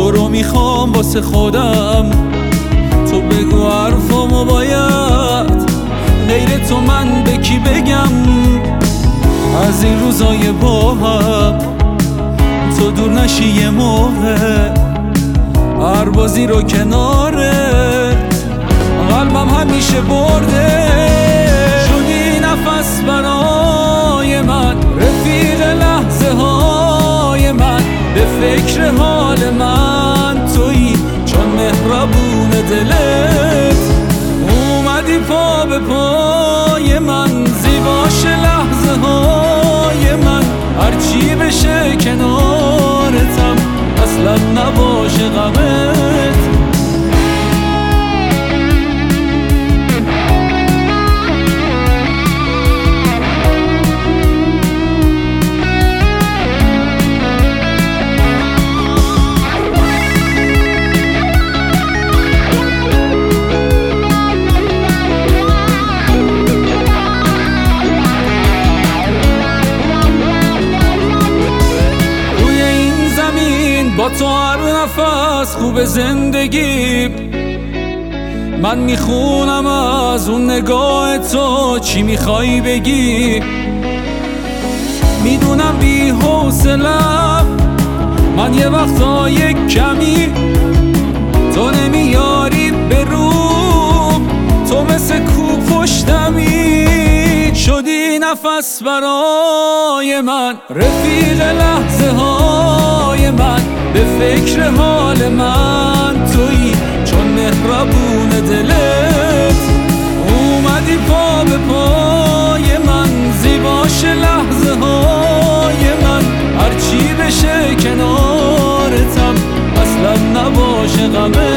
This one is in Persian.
تو رو میخوام واسه خودم، تو بگو حرفامو باید، غیر تو من به کی بگم؟ از این روزای با هم تو دور نشی یه موقع، هر بازی رو کنارت قلبم همیشه برده. شدی نفس برای من، رفیق لحظه های من، به فکر حال من تویی، چون مهربون دلت اومدی پا به پای من، زیباش لحظه های من، هرچی بشه کنارتم، اصلا نباشه غمت. با تو هر نفس خوب زندگی، من میخونم از اون نگاه تو چی میخوای بگی. میدونم بی حوصله‌ام من یه وقتا یک کمی، تو نمیاری به روم، تو مثل کو پشتمی. شدی نفس برای من، رفیق لحظه های من، به فکر حال من تویی، چون مهربون دلت اومدی پا به پای من، زیباش لحظه های من، هرچی بشه کنارتم، اصلا نباشه غمت.